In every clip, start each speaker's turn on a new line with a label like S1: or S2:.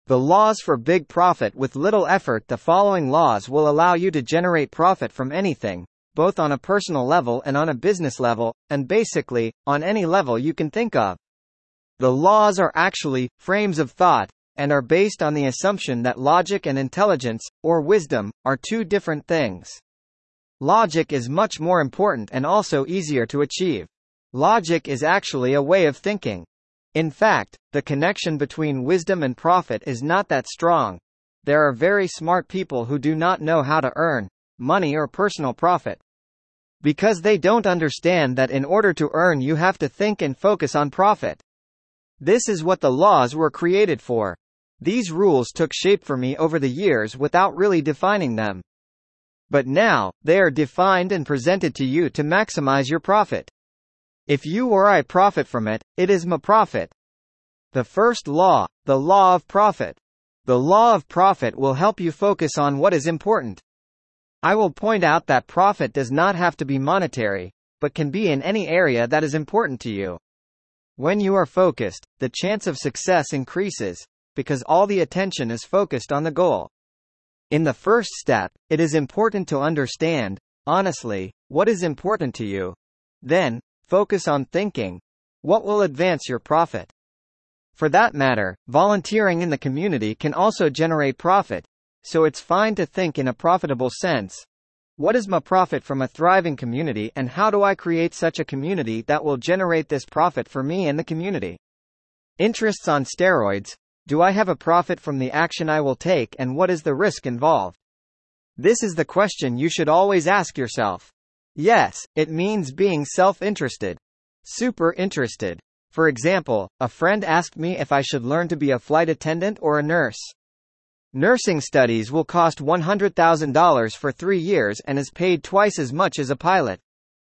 S1: The laws for big profit with little effort. The following laws will allow you to generate profit from anything, both on a personal level and on a business level, and basically, on any level you can think of. The laws are actually frames of thought, and are based on the assumption that logic and intelligence, or wisdom, are two different things. Logic is much more important and also easier to achieve. Logic is actually a way of thinking. In fact, the connection between wisdom and profit is not that strong. There are very smart people who do not know how to earn money or personal profit, because they don't understand that in order to earn you have to think and focus on profit. This is what the laws were created for. These rules took shape for me over the years without really defining them. But now, they are defined and presented to you to maximize your profit. If you or I profit from it, it is my profit. The first law, the law of profit. The law of profit will help you focus on what is important. I will point out that profit does not have to be monetary, but can be in any area that is important to you. When you are focused, the chance of success increases, because all the attention is focused on the goal. In the first step, it is important to understand, honestly, what is important to you. Then, focus on thinking, what will advance your profit? For that matter, volunteering in the community can also generate profit, so it's fine to think in a profitable sense. What is my profit from a thriving community, and how do I create such a community that will generate this profit for me and the community? Interests on steroids. Do I have a profit from the action I will take, and what is the risk involved? This is the question you should always ask yourself. Yes, it means being self-interested. Super interested. For example, a friend asked me if I should learn to be a flight attendant or a nurse. Nursing studies will cost $100,000 for 3 years and is paid twice as much as a pilot.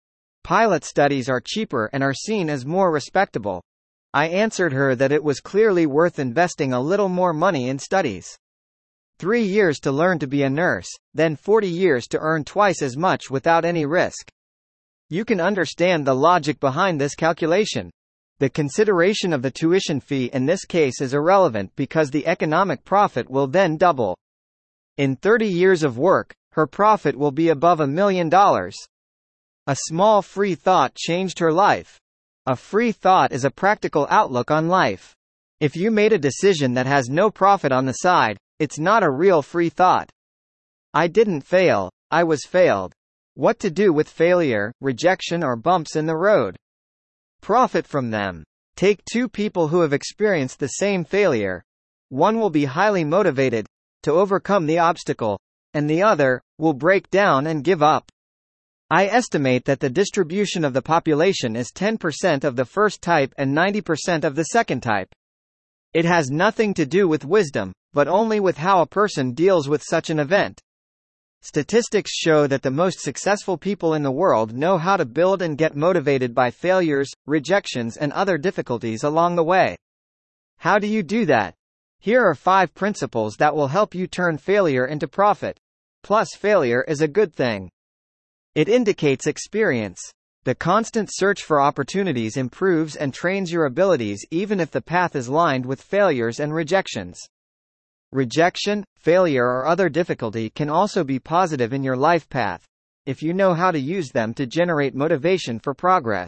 S1: Pilot studies are cheaper and are seen as more respectable. I answered her that it was clearly worth investing a little more money in studies. 3 years to learn to be a nurse, then 40 years to earn twice as much without any risk. You can understand the logic behind this calculation. The consideration of the tuition fee in this case is irrelevant because the economic profit will then double. In 30 years of work, her profit will be above $1 million. A small free thought changed her life. A free thought is a practical outlook on life. If you made a decision that has no profit on the side, it's not a real free thought. I didn't fail, I was failed. What to do with failure, rejection, or bumps in the road? Profit from them. Take 2 people who have experienced the same failure. One will be highly motivated to overcome the obstacle, and the other will break down and give up. I estimate that the distribution of the population is 10% of the first type and 90% of the second type. It has nothing to do with wisdom, but only with how a person deals with such an event. Statistics show that the most successful people in the world know how to build and get motivated by failures, rejections, and other difficulties along the way. How do you do that? Here are 5 principles that will help you turn failure into profit. Plus, failure is a good thing. It indicates experience. The constant search for opportunities improves and trains your abilities even if the path is lined with failures and rejections. Rejection, failure, or other difficulty can also be positive in your life path, if you know how to use them to generate motivation for progress.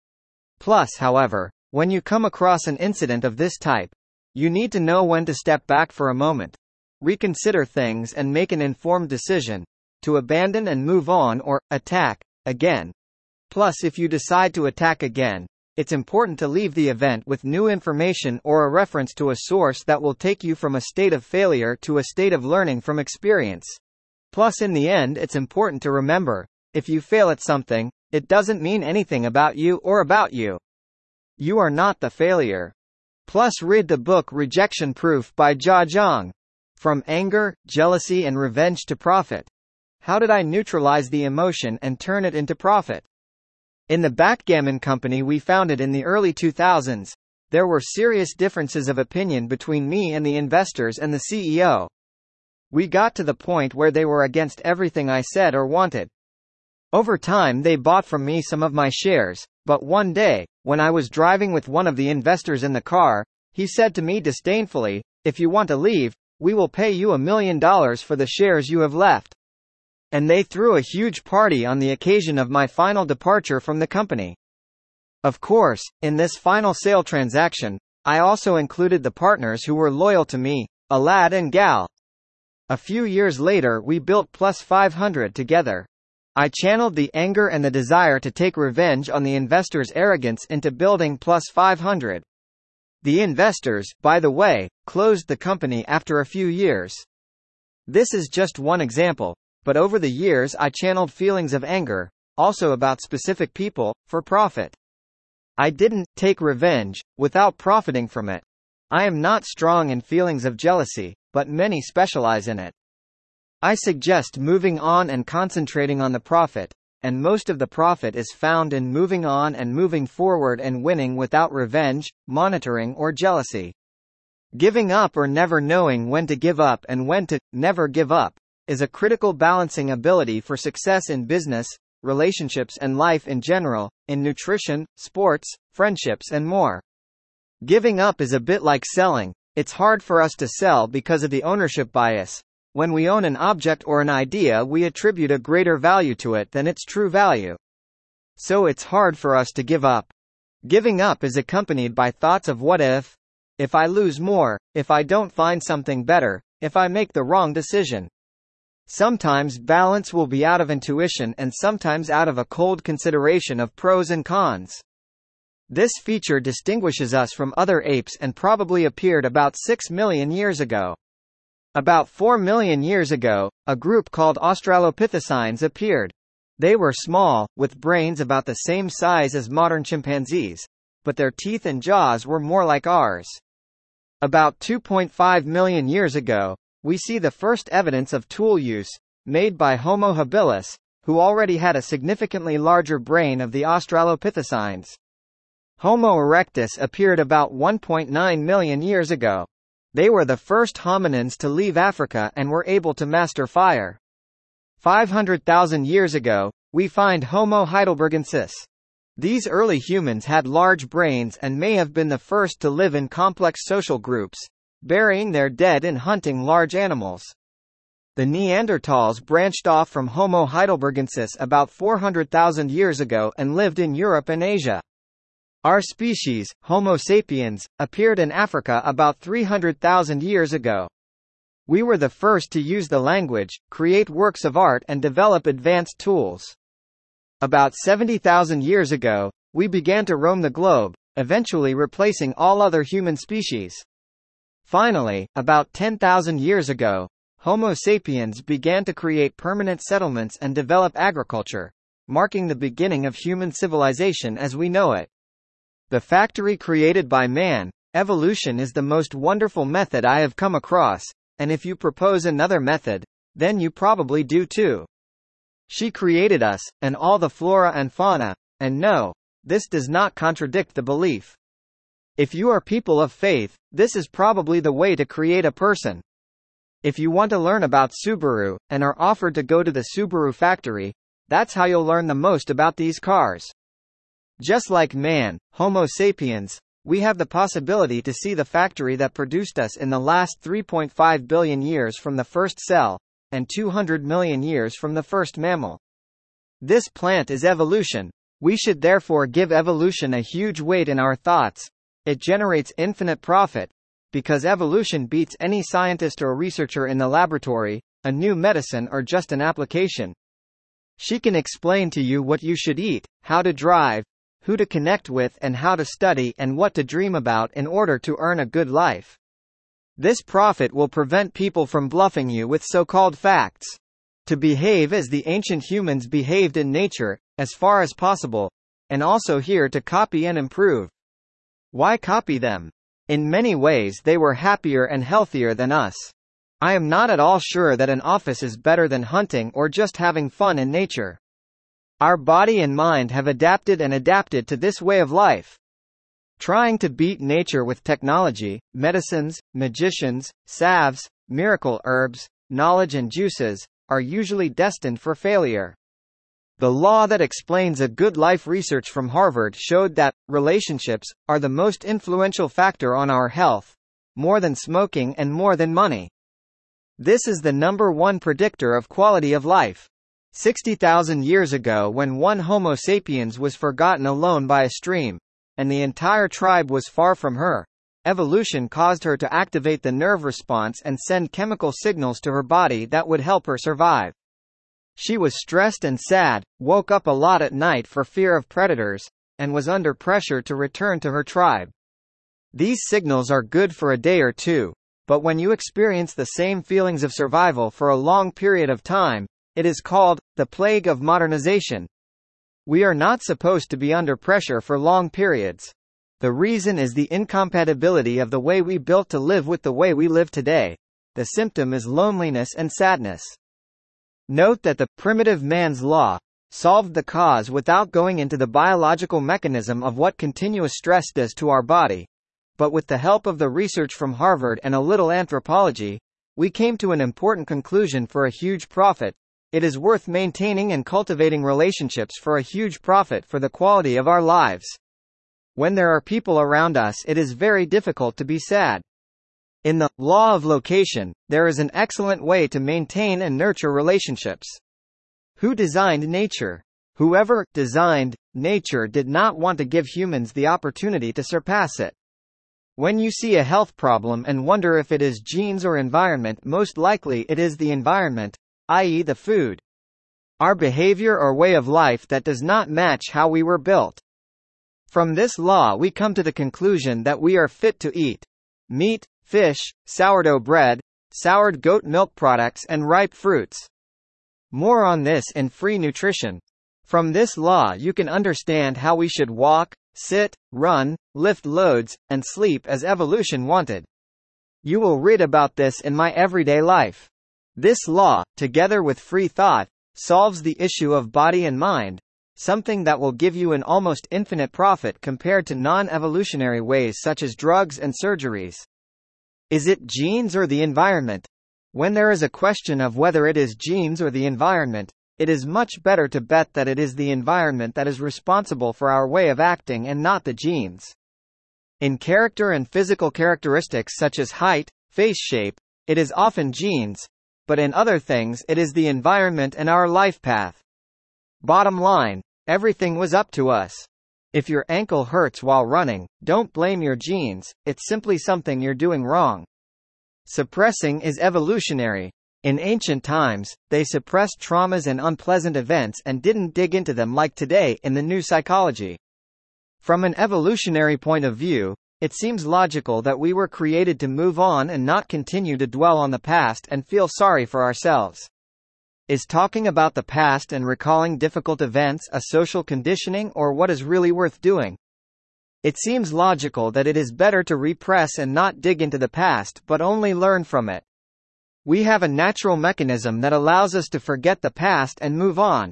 S1: Plus, however, when you come across an incident of this type, you need to know when to step back for a moment, reconsider things, and make an informed decision to abandon and move on or attack again. Plus, if you decide to attack again, it's important to leave the event with new information or a reference to a source that will take you from a state of failure to a state of learning from experience. Plus, in the end, it's important to remember, if you fail at something, it doesn't mean anything about you or about you. You are not the failure. Plus, read the book Rejection Proof by Jia Jiang. From Anger, Jealousy, and Revenge to Profit. How did I neutralize the emotion and turn it into profit? In the backgammon company we founded in the early 2000s, there were serious differences of opinion between me and the investors and the CEO. We got to the point where they were against everything I said or wanted. Over time they bought from me some of my shares, but one day, when I was driving with one of the investors in the car, he said to me disdainfully, if you want to leave, we will pay you $1 million for the shares you have left. And they threw a huge party on the occasion of my final departure from the company. Of course, in this final sale transaction, I also included the partners who were loyal to me, a lad and gal. A few years later we built Plus 500 together. I channeled the anger and the desire to take revenge on the investors' arrogance into building Plus 500. The investors, by the way, closed the company after a few years. This is just one example, but over the years I channeled feelings of anger, also about specific people, for profit. I didn't take revenge without profiting from it. I am not strong in feelings of jealousy, but many specialize in it. I suggest moving on and concentrating on the profit, and most of the profit is found in moving on and moving forward and winning without revenge, monitoring or jealousy. Giving up or never knowing when to give up and when to never give up is a critical balancing ability for success in business, relationships and life in general, in nutrition, sports, friendships and more. Giving up is a bit like selling. It's hard for us to sell because of the ownership bias. When we own an object or an idea, we attribute a greater value to it than its true value. So it's hard for us to give up. Giving up is accompanied by thoughts of what if I lose more, if I don't find something better, if I make the wrong decision. Sometimes balance will be out of intuition and sometimes out of a cold consideration of pros and cons. This feature distinguishes us from other apes and probably appeared about 6 million years ago. About 4 million years ago, a group called Australopithecines appeared. They were small, with brains about the same size as modern chimpanzees, but their teeth and jaws were more like ours. About 2.5 million years ago, we see the first evidence of tool use, made by Homo habilis, who already had a significantly larger brain of the Australopithecines. Homo erectus appeared about 1.9 million years ago. They were the first hominins to leave Africa and were able to master fire. 500,000 years ago, we find Homo heidelbergensis. These early humans had large brains and may have been the first to live in complex social groups, burying their dead and hunting large animals. The Neanderthals branched off from Homo heidelbergensis about 400,000 years ago and lived in Europe and Asia. Our species, Homo sapiens, appeared in Africa about 300,000 years ago. We were the first to use the language, create works of art and develop advanced tools. About 70,000 years ago, we began to roam the globe, eventually replacing all other human species. Finally, about 10,000 years ago, Homo sapiens began to create permanent settlements and develop agriculture, marking the beginning of human civilization as we know it. The factory created by man, evolution is the most wonderful method I have come across, and if you propose another method, then you probably do too. She created us, and all the flora and fauna, and no, this does not contradict the belief. If you are people of faith, this is probably the way to create a person. If you want to learn about Subaru, and are offered to go to the Subaru factory, that's how you'll learn the most about these cars. Just like man, Homo sapiens, we have the possibility to see the factory that produced us in the last 3.5 billion years from the first cell, and 200 million years from the first mammal. This plant is evolution. We should therefore give evolution a huge weight in our thoughts. It generates infinite profit, because evolution beats any scientist or researcher in the laboratory, a new medicine or just an application. She can explain to you what you should eat, how to drive, who to connect with and how to study and what to dream about in order to earn a good life. This profit will prevent people from bluffing you with so-called facts. To behave as the ancient humans behaved in nature, as far as possible, and also here to copy and improve. Why copy them? In many ways they were happier and healthier than us. I am not at all sure that an office is better than hunting or just having fun in nature. Our body and mind have adapted to this way of life. Trying to beat nature with technology, medicines, magicians, salves, miracle herbs, knowledge and juices, are usually destined for failure. The law that explains a good life research from Harvard showed that relationships are the most influential factor on our health. more than smoking and more than money. This is the number one predictor of quality of life. 60,000 years ago, when one Homo sapiens was forgotten alone by a stream, and the entire tribe was far from her, evolution caused her to activate the nerve response and send chemical signals to her body that would help her survive. She was stressed and sad, woke up a lot at night for fear of predators, and was under pressure to return to her tribe. These signals are good for a day or two, but when you experience the same feelings of survival for a long period of time, it is called the plague of modernization. We are not supposed to be under pressure for long periods. The reason is the incompatibility of the way we built to live with the way we live today. The symptom is loneliness and sadness. Note that the primitive man's law solved the cause without going into the biological mechanism of what continuous stress does to our body. But with the help of the research from Harvard and a little anthropology, we came to an important conclusion for a huge profit. It is worth maintaining and cultivating relationships for a huge profit for the quality of our lives. When there are people around us, it is very difficult to be sad. In the law of location, there is an excellent way to maintain and nurture relationships. Who designed nature? Whoever designed nature did not want to give humans the opportunity to surpass it. When you see a health problem and wonder if it is genes or environment, most likely it is the environment, i.e. the food. Our behavior or way of life that does not match how we were built. From this law we come to the conclusion that we are fit to eat meat, fish, sourdough bread, soured goat milk products and ripe fruits. More on this in Free Nutrition. From this law you can understand how we should walk, sit, run, lift loads, and sleep as evolution wanted. You will read about this in my everyday life. This law, together with free thought, solves the issue of body and mind, something that will give you an almost infinite profit compared to non-evolutionary ways such as drugs and surgeries. Is it genes or the environment? When there is a question of whether it is genes or the environment, it is much better to bet that it is the environment that is responsible for our way of acting and not the genes. In character and physical characteristics such as height, face shape, it is often genes, but in other things it is the environment and our life path. Bottom line, everything was up to us. If your ankle hurts while running, don't blame your genes, it's simply something you're doing wrong. Suppressing is evolutionary. In ancient times, they suppressed traumas and unpleasant events and didn't dig into them like today in the new psychology. From an evolutionary point of view, it seems logical that we were created to move on and not continue to dwell on the past and feel sorry for ourselves. Is talking about the past and recalling difficult events a social conditioning or what is really worth doing? It seems logical that it is better to repress and not dig into the past but only learn from it. We have a natural mechanism that allows us to forget the past and move on.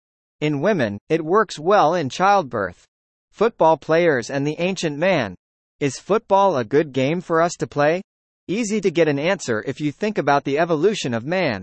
S1: In women, it works well in childbirth. Football players and the ancient man. Is football a good game for us to play? Easy to get an answer if you think about the evolution of man.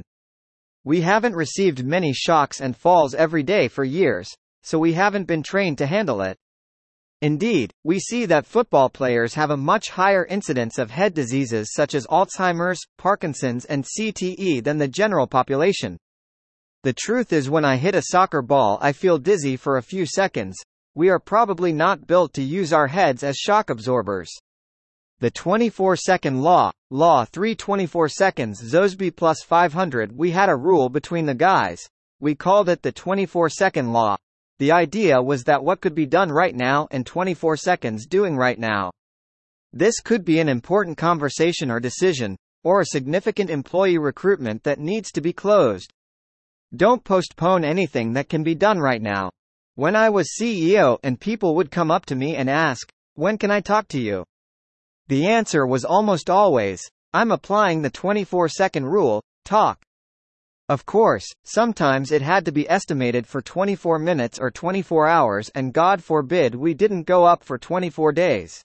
S1: We haven't received many shocks and falls every day for years, so we haven't been trained to handle it. Indeed, we see that football players have a much higher incidence of head diseases such as Alzheimer's, Parkinson's and CTE than the general population. The truth is, when I hit a soccer ball I feel dizzy for a few seconds. We are probably not built to use our heads as shock absorbers. The 24-second law, Law 3 24 seconds Zosby plus 500. We had a rule between the guys. We called it the 24-second law. The idea was that what could be done right now in 24 seconds doing right now. This could be an important conversation or decision, or a significant employee recruitment that needs to be closed. Don't postpone anything that can be done right now. When I was CEO and people would come up to me and ask, "When can I talk to you?" The answer was almost always, "I'm applying the 24-second rule, talk." Of course, sometimes it had to be estimated for 24 minutes or 24 hours and God forbid we didn't go up for 24 days.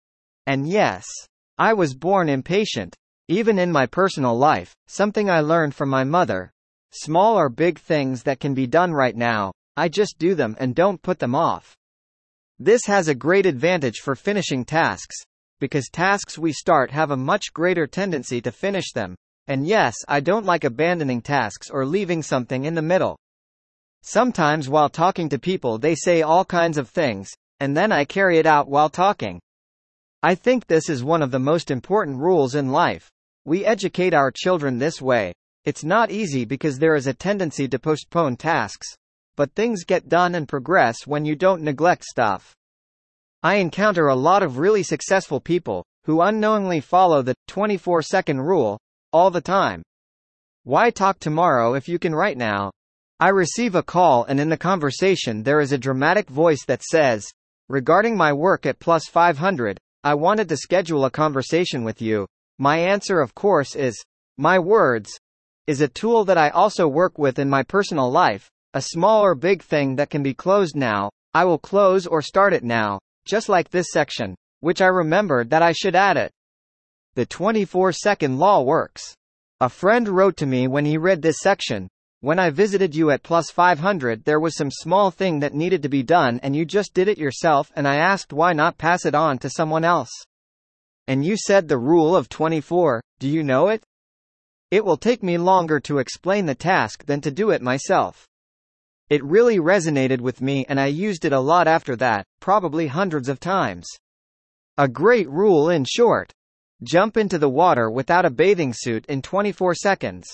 S1: And yes, I was born impatient. Even in my personal life, something I learned from my mother. Small or big things that can be done right now, I just do them and don't put them off. This has a great advantage for finishing tasks. because tasks we start have a much greater tendency to finish them. And yes, I don't like abandoning tasks or leaving something in the middle. Sometimes while talking to people they say all kinds of things, and then I carry it out while talking. I think this is one of the most important rules in life. We educate our children this way. It's not easy because there is a tendency to postpone tasks. But things get done and progress when you don't neglect stuff. I encounter a lot of really successful people who unknowingly follow the 24-second rule all the time. Why talk tomorrow if you can right now? I receive a call and in the conversation there is a dramatic voice that says, "Regarding my work at Plus 500, I wanted to schedule a conversation with you." My answer of course is, my words is a tool that I also work with in my personal life, a small or big thing that can be closed now. I will close or start it now, just like this section, which I remembered that I should add it. The 24-second law works. A friend wrote to me when he read this section, "When I visited you at Plus 500 there was some small thing that needed to be done and you just did it yourself and I asked why not pass it on to someone else. And you said the rule of 24, do you know it? It will take me longer to explain the task than to do it myself." It really resonated with me and I used it a lot after that, probably hundreds of times. A great rule in short. Jump into the water without a bathing suit in 24 seconds.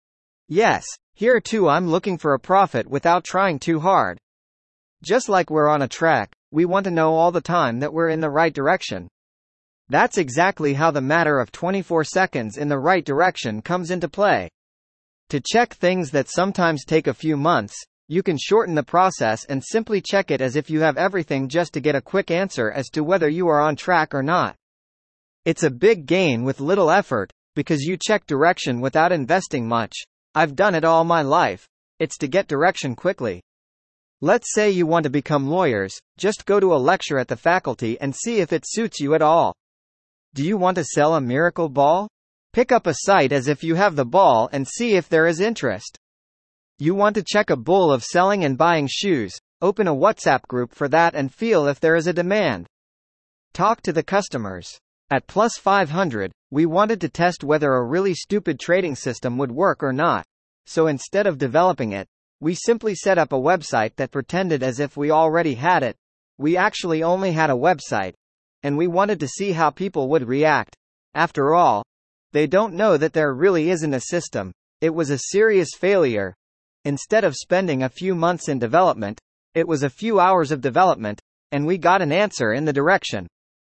S1: Yes, here too I'm looking for a profit without trying too hard. Just like we're on a track, we want to know all the time that we're in the right direction. That's exactly how the matter of 24 seconds in the right direction comes into play. To check things that sometimes take a few months, you can shorten the process and simply check it as if you have everything just to get a quick answer as to whether you are on track or not. It's a big gain with little effort, because you check direction without investing much. I've done it all my life. It's to get direction quickly. Let's say you want to become lawyers, just go to a lecture at the faculty and see if it suits you at all. Do you want to sell a miracle ball? Pick up a site as if you have the ball and see if there is interest. You want to check a bull of selling and buying shoes, open a WhatsApp group for that and feel if there is a demand. Talk to the customers. At Plus 500, we wanted to test whether a really stupid trading system would work or not. So instead of developing it, we simply set up a website that pretended as if we already had it. We actually only had a website. And we wanted to see how people would react. After all, they don't know that there really isn't a system. It was a serious failure. Instead of spending a few months in development, it was a few hours of development, and we got an answer in the direction.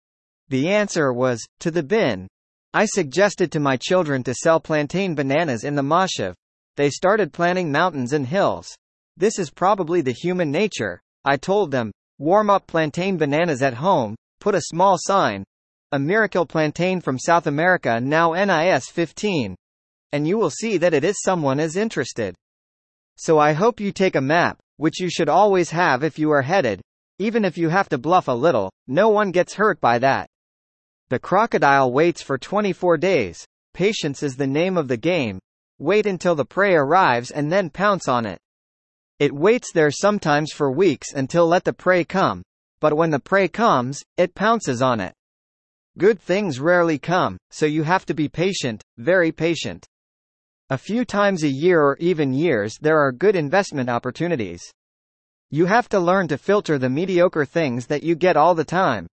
S1: The answer was, to the bin. I suggested to my children to sell plantain bananas in the Moshev. They started planting mountains and hills. This is probably the human nature. I told them, warm up plantain bananas at home, put a small sign, a miracle plantain from South America now NIS 15. And you will see that it is someone is interested. So I hope you take a map, which you should always have if you are headed. Even if you have to bluff a little, no one gets hurt by that. The crocodile waits for 24 days. Patience is the name of the game. Wait until the prey arrives and then pounce on it. It waits there sometimes for weeks until let the prey come. But when the prey comes, it pounces on it. Good things rarely come, so you have to be patient, very patient. A few times a year or even years there are good investment opportunities. You have to learn to filter the mediocre things that you get all the time.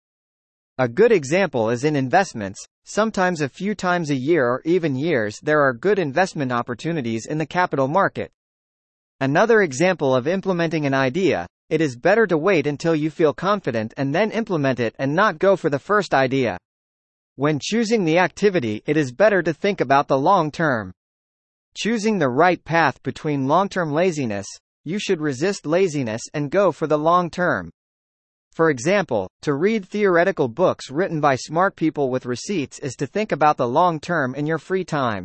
S1: A good example is in investments. Sometimes a few times a year or even years there are good investment opportunities in the capital market. Another example of implementing an idea, it is better to wait until you feel confident and then implement it and not go for the first idea. When choosing the activity, it is better to think about the long term. Choosing the right path between long-term laziness, you should resist laziness and go for the long term. For example, to read theoretical books written by smart people with receipts is to think about the long term in your free time.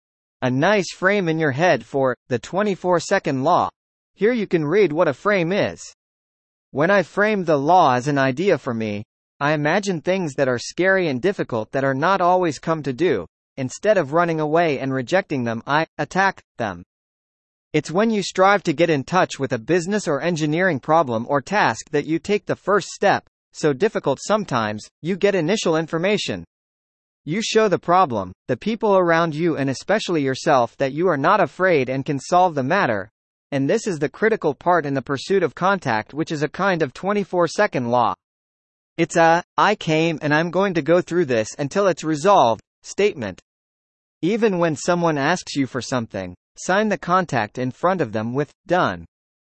S1: A nice frame in your head for the 24-second law. Here you can read what a frame is. When I framed the law as an idea for me, I imagine things that are scary and difficult that are not always come to do. Instead of running away and rejecting them, I attack them. It's when you strive to get in touch with a business or engineering problem or task that you take the first step, so difficult sometimes. You get initial information. You show the problem, the people around you and especially yourself that you are not afraid and can solve the matter. And this is the critical part in the pursuit of contact, which is a kind of 24-second law. It's a, I came and I'm going to go through this until it's resolved, statement. Even when someone asks you for something, sign the contact in front of them with, done.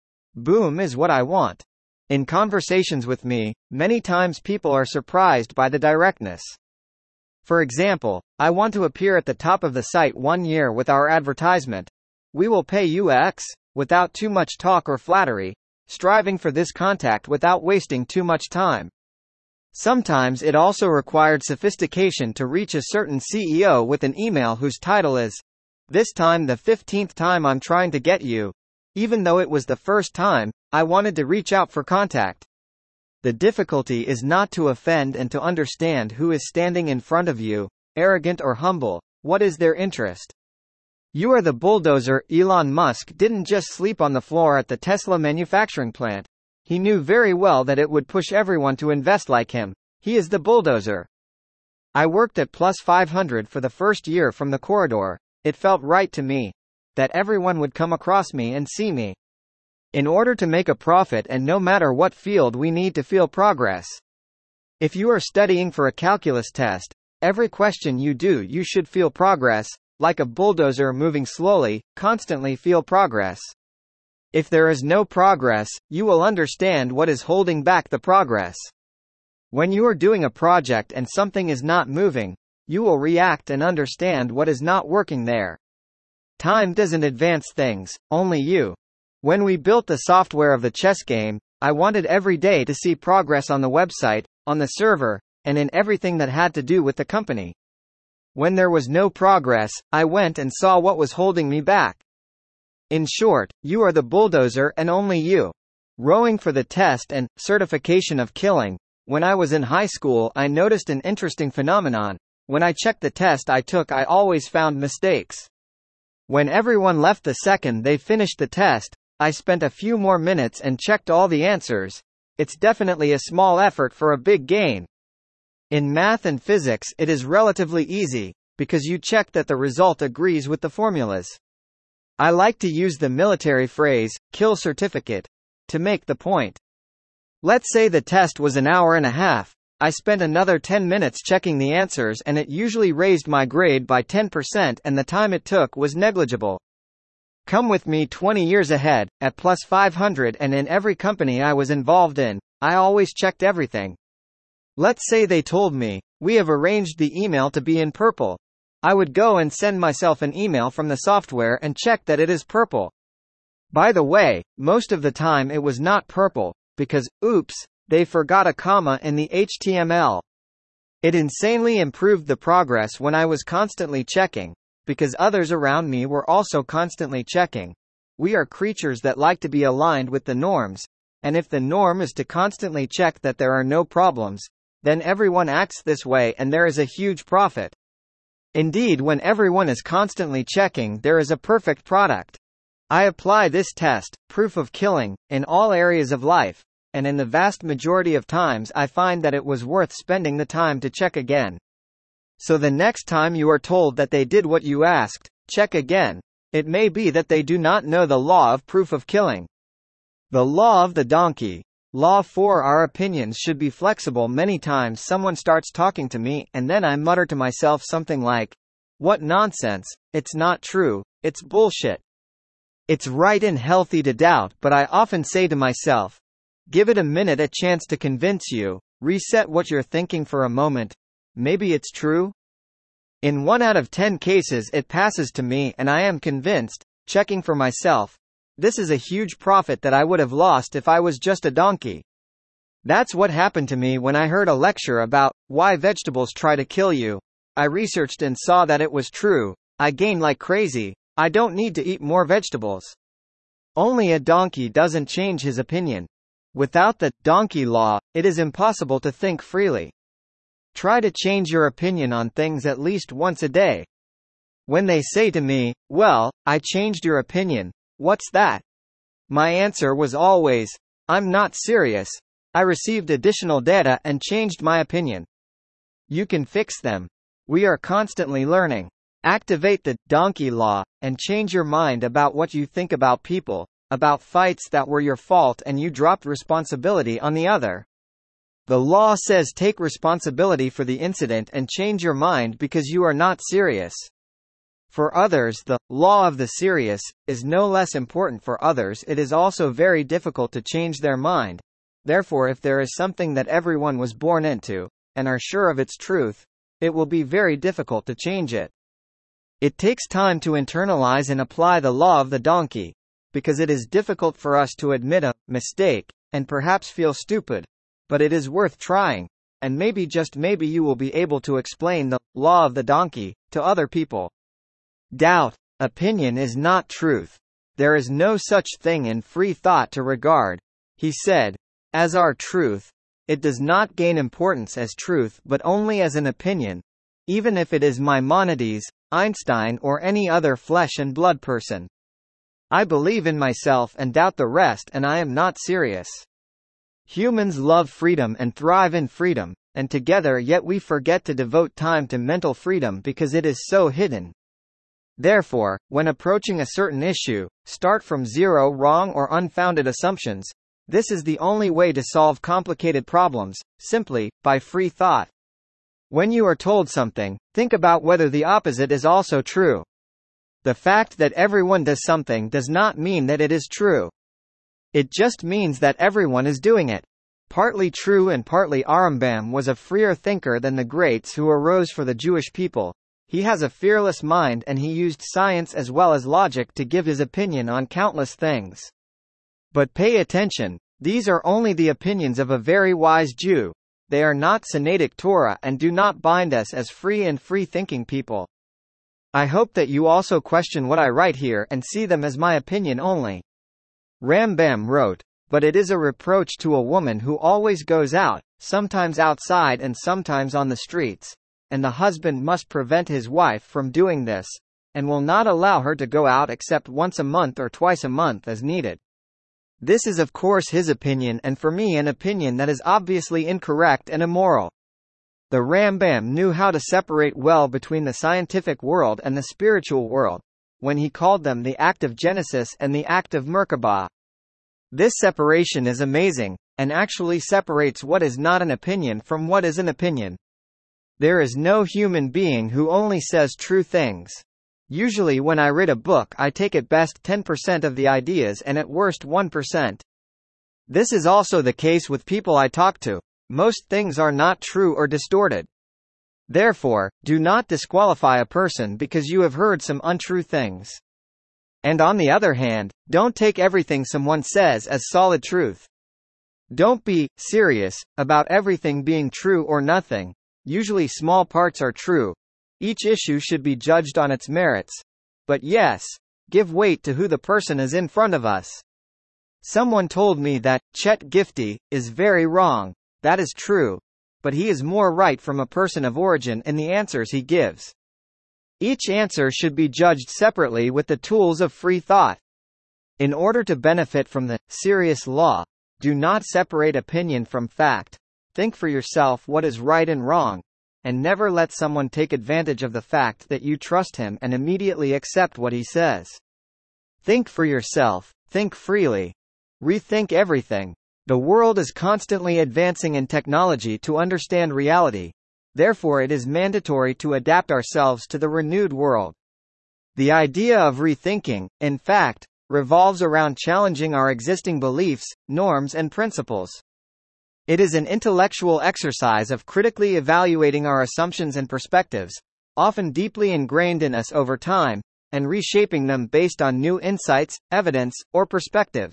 S1: Boom is what I want. In conversations with me, many times people are surprised by the directness. For example, I want to appear at the top of the site 1 year with our advertisement. We will pay you X, without too much talk or flattery, striving for this contact without wasting too much time. Sometimes it also required sophistication to reach a certain CEO with an email whose title is, "This time the 15th time I'm trying to get you." Even though it was the first time, I wanted to reach out for contact. The difficulty is not to offend and to understand who is standing in front of you, arrogant or humble. What is their interest? You are the bulldozer. Elon Musk didn't just sleep on the floor at the Tesla manufacturing plant. He knew very well that it would push everyone to invest like him. He is the bulldozer. I worked at Plus 500 for the first year from the corridor. It felt right to me that everyone would come across me and see me. In order to make a profit, and no matter what field, we need to feel progress. If you are studying for a calculus test, every question you do, you should feel progress. Like a bulldozer moving slowly, constantly feel progress. If there is no progress, you will understand what is holding back the progress. When you are doing a project and something is not moving, you will react and understand what is not working there. Time doesn't advance things, only you. When we built the software of the chess game, I wanted every day to see progress on the website, on the server, and in everything that had to do with the company. When there was no progress, I went and saw what was holding me back. In short, you are the bulldozer and only you. Rowing for the test and certification of killing. When I was in high school, I noticed an interesting phenomenon. When I checked the test I took, I always found mistakes. When everyone left the second they finished the test, I spent a few more minutes and checked all the answers. It's definitely a small effort for a big gain. In math and physics, it is relatively easy, because you check that the result agrees with the formulas. I like to use the military phrase, kill certificate, to make the point. Let's say the test was an hour and a half. I spent another 10 minutes checking the answers and it usually raised my grade by 10% and the time it took was negligible. Come with me 20 years ahead, at Plus 500 and in every company I was involved in, I always checked everything. Let's say they told me, we have arranged the email to be in purple. I would go and send myself an email from the software and check that it is purple. By the way, most of the time it was not purple, because, oops, they forgot a comma in the HTML. It insanely improved the progress when I was constantly checking, because others around me were also constantly checking. We are creatures that like to be aligned with the norms, and if the norm is to constantly check that there are no problems, then everyone acts this way and there is a huge profit. Indeed, when everyone is constantly checking, there is a perfect product. I apply this test, proof of killing, in all areas of life, and in the vast majority of times I find that it was worth spending the time to check again. So the next time you are told that they did what you asked, check again. It may be that they do not know the law of proof of killing. The law of the donkey. Law 4. Our opinions should be flexible. Many times someone starts talking to me and then I mutter to myself something like, what nonsense, it's not true, it's bullshit. It's right and healthy to doubt, but I often say to myself, give it a minute, a chance to convince you, reset what you're thinking for a moment. Maybe it's true? In 1 out of 10 cases it passes to me and I am convinced, checking for myself. This is a huge profit that I would have lost if I was just a donkey. That's what happened to me when I heard a lecture about why vegetables try to kill you. I researched and saw that it was true. I gained like crazy. I don't need to eat more vegetables. Only a donkey doesn't change his opinion. Without the donkey law, it is impossible to think freely. Try to change your opinion on things at least once a day. When they say to me, well, I changed your opinion. What's that? My answer was always, I'm not serious. I received additional data and changed my opinion. You can fix them. We are constantly learning. Activate the donkey law, and change your mind about what you think about people, about fights that were your fault and you dropped responsibility on the other. The law says take responsibility for the incident and change your mind because you are not serious. For others, the law of the serious is no less important. For others, it is also very difficult to change their mind. Therefore, if there is something that everyone was born into, and are sure of its truth, it will be very difficult to change it. It takes time to internalize and apply the law of the donkey, because it is difficult for us to admit a mistake, and perhaps feel stupid. But it is worth trying, and maybe, just maybe, you will be able to explain the law of the donkey to other people. Doubt, opinion is not truth. There is no such thing in free thought to regard, he said, as our truth. It does not gain importance as truth but only as an opinion, even if it is Maimonides, Einstein or any other flesh and blood person. I believe in myself and doubt the rest, and I am not serious. Humans love freedom and thrive in freedom, and together yet we forget to devote time to mental freedom because it is so hidden. Therefore, when approaching a certain issue, start from zero wrong or unfounded assumptions. This is the only way to solve complicated problems, simply, by free thought. When you are told something, think about whether the opposite is also true. The fact that everyone does something does not mean that it is true. It just means that everyone is doing it. Partly true and partly. Rambam was a freer thinker than the greats who arose for the Jewish people. He has a fearless mind and he used science as well as logic to give his opinion on countless things. But pay attention, these are only the opinions of a very wise Jew. They are not Sinaitic Torah and do not bind us as free and free-thinking people. I hope that you also question what I write here and see them as my opinion only. Rambam wrote, "But it is a reproach to a woman who always goes out, sometimes outside and sometimes on the streets, and the husband must prevent his wife from doing this, and will not allow her to go out except once a month or twice a month as needed." This is of course his opinion, and for me an opinion that is obviously incorrect and immoral. The Rambam knew how to separate well between the scientific world and the spiritual world, when he called them the act of Genesis and the act of Merkabah. This separation is amazing, and actually separates what is not an opinion from what is an opinion. There is no human being who only says true things. Usually when I read a book I take at best 10% of the ideas and at worst 1%. This is also the case with people I talk to. Most things are not true or distorted. Therefore, do not disqualify a person because you have heard some untrue things. And on the other hand, don't take everything someone says as solid truth. Don't be serious about everything being true or nothing. Usually small parts are true. Each issue should be judged on its merits. But yes, give weight to who the person is in front of us. Someone told me that Chet Gifty is very wrong. That is true. But he is more right from a person of origin in the answers he gives. Each answer should be judged separately with the tools of free thought. In order to benefit from the serious law, do not separate opinion from fact. Think for yourself what is right and wrong. And never let someone take advantage of the fact that you trust him and immediately accept what he says. Think for yourself, think freely. Rethink everything. The world is constantly advancing in technology to understand reality. Therefore it is mandatory to adapt ourselves to the renewed world. The idea of rethinking, in fact, revolves around challenging our existing beliefs, norms and principles. It is an intellectual exercise of critically evaluating our assumptions and perspectives, often deeply ingrained in us over time, and reshaping them based on new insights, evidence, or perspectives.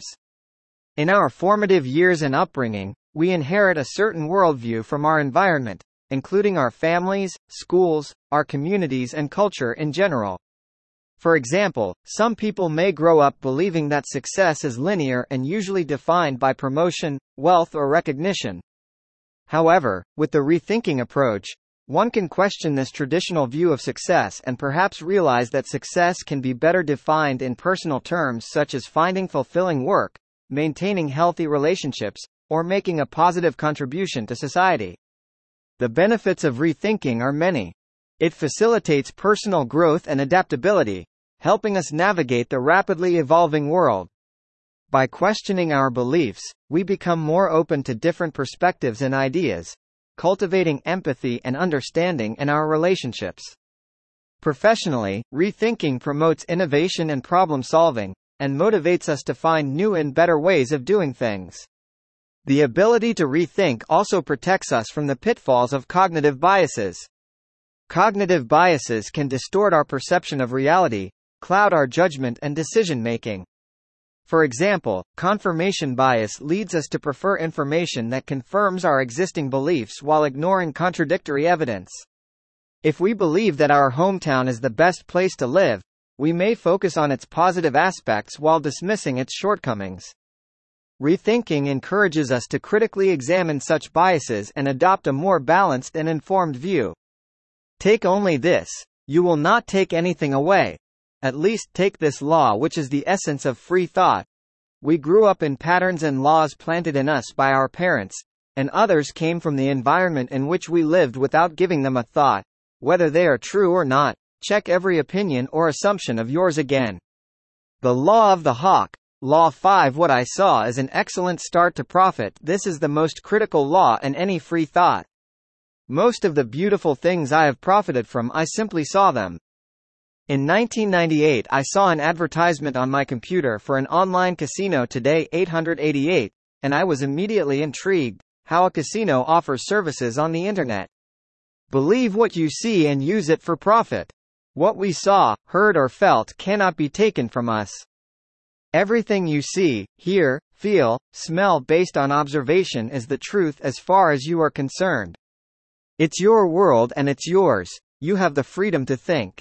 S1: In our formative years and upbringing, we inherit a certain worldview from our environment, including our families, schools, our communities and culture in general. For example, some people may grow up believing that success is linear and usually defined by promotion, wealth or recognition. However, with the rethinking approach, one can question this traditional view of success and perhaps realize that success can be better defined in personal terms such as finding fulfilling work, maintaining healthy relationships, or making a positive contribution to society. The benefits of rethinking are many. It facilitates personal growth and adaptability, helping us navigate the rapidly evolving world. By questioning our beliefs, we become more open to different perspectives and ideas, cultivating empathy and understanding in our relationships. Professionally, rethinking promotes innovation and problem solving, and motivates us to find new and better ways of doing things. The ability to rethink also protects us from the pitfalls of cognitive biases. Cognitive biases can distort our perception of reality, cloud our judgment and decision-making. For example, confirmation bias leads us to prefer information that confirms our existing beliefs while ignoring contradictory evidence. If we believe that our hometown is the best place to live, we may focus on its positive aspects while dismissing its shortcomings. Rethinking encourages us to critically examine such biases and adopt a more balanced and informed view. Take only this. You will not take anything away. At least take this law, which is the essence of free thought. We grew up in patterns and laws planted in us by our parents, and others came from the environment in which we lived without giving them a thought. Whether they are true or not, check every opinion or assumption of yours again. The Law of the Hawk. Law 5. What I saw is an excellent start to profit. This is the most critical law in any free thought. Most of the beautiful things I have profited from, I simply saw them. In 1998, I saw an advertisement on my computer for an online casino, today 888, and I was immediately intrigued. How a casino offers services on the internet. Believe what you see and use it for profit. What we saw, heard or felt cannot be taken from us. Everything you see, hear, feel, smell based on observation is the truth as far as you are concerned. It's your world and it's yours. You have the freedom to think.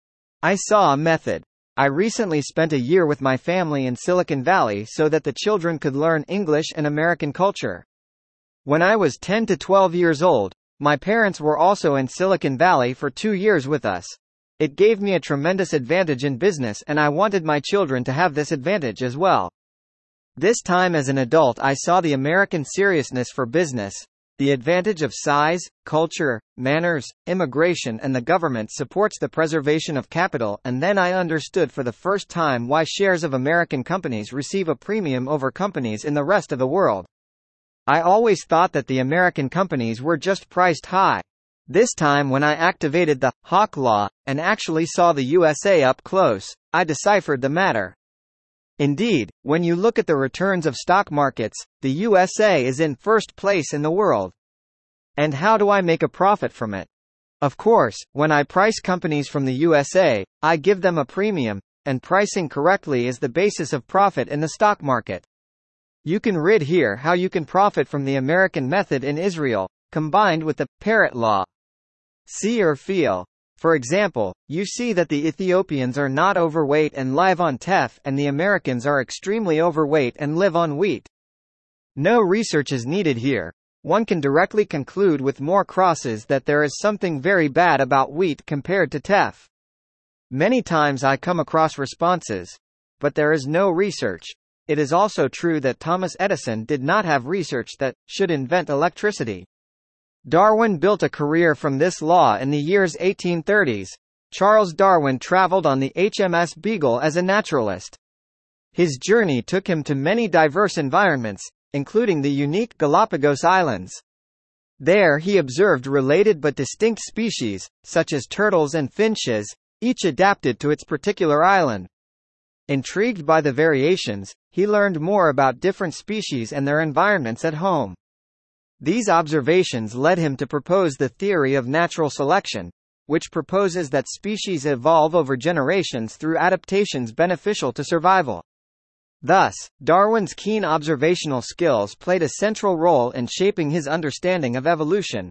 S1: I saw a method. I recently spent a year with my family in Silicon Valley so that the children could learn English and American culture. When I was 10 to 12 years old, my parents were also in Silicon Valley for 2 years with us. It gave me a tremendous advantage in business, and I wanted my children to have this advantage as well. This time as an adult, I saw the American seriousness for business, the advantage of size, culture, manners, immigration, and the government supports the preservation of capital, and then I understood for the first time why shares of American companies receive a premium over companies in the rest of the world. I always thought that the American companies were just priced high. This time when I activated the Hawk Law, and actually saw the USA up close, I deciphered the matter. Indeed, when you look at the returns of stock markets, the USA is in first place in the world. And how do I make a profit from it? Of course, when I price companies from the USA, I give them a premium, and pricing correctly is the basis of profit in the stock market. You can read here how you can profit from the American method in Israel, combined with the Parrot Law. See or feel. For example, you see that the Ethiopians are not overweight and live on teff, and the Americans are extremely overweight and live on wheat. No research is needed here. One can directly conclude with more crosses that there is something very bad about wheat compared to teff. Many times I come across responses. But there is no research. It is also true that Thomas Edison did not have research that should invent electricity. Darwin built a career from this law in the years 1830s. Charles Darwin traveled on the HMS Beagle as a naturalist. His journey took him to many diverse environments, including the unique Galapagos Islands. There he observed related but distinct species, such as turtles and finches, each adapted to its particular island. Intrigued by the variations, he learned more about different species and their environments at home. These observations led him to propose the theory of natural selection, which proposes that species evolve over generations through adaptations beneficial to survival. Thus, Darwin's keen observational skills played a central role in shaping his understanding of evolution.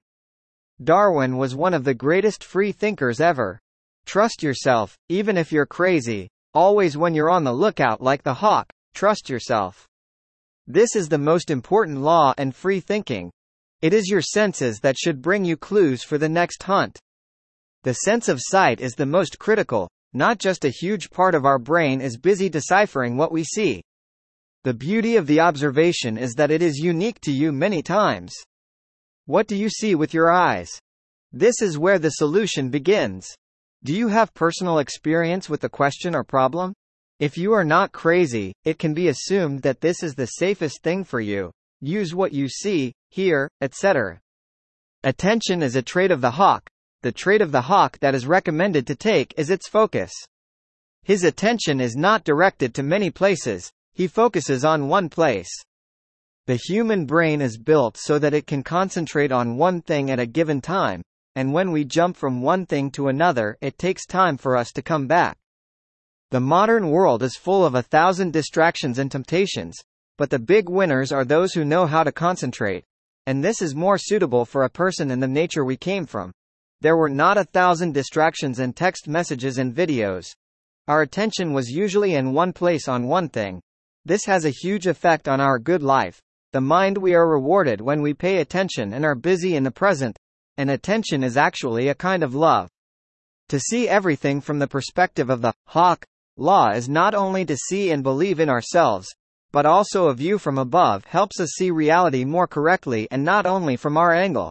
S1: Darwin was one of the greatest free thinkers ever. Trust yourself, even if you're crazy. Always when you're on the lookout like the hawk, trust yourself. This is the most important law in free thinking. It is your senses that should bring you clues for the next hunt. The sense of sight is the most critical. Not just a huge part of our brain is busy deciphering what we see. The beauty of the observation is that it is unique to you many times. What do you see with your eyes? This is where the solution begins. Do you have personal experience with the question or problem? If you are not crazy, it can be assumed that this is the safest thing for you. Use what you see, hear, etc. Attention is a trait of the hawk. The trait of the hawk that is recommended to take is its focus. His attention is not directed to many places, he focuses on one place. The human brain is built so that it can concentrate on one thing at a given time, and when we jump from one thing to another, it takes time for us to come back. The modern world is full of 1,000 distractions and temptations, but the big winners are those who know how to concentrate, and this is more suitable for a person in the nature we came from. There were not 1,000 distractions and text messages and videos. Our attention was usually in one place on one thing. This has a huge effect on our good life. The mind we are rewarded when we pay attention and are busy in the present, and attention is actually a kind of love. To see everything from the perspective of the hawk law is not only to see and believe in ourselves, but also a view from above helps us see reality more correctly and not only from our angle.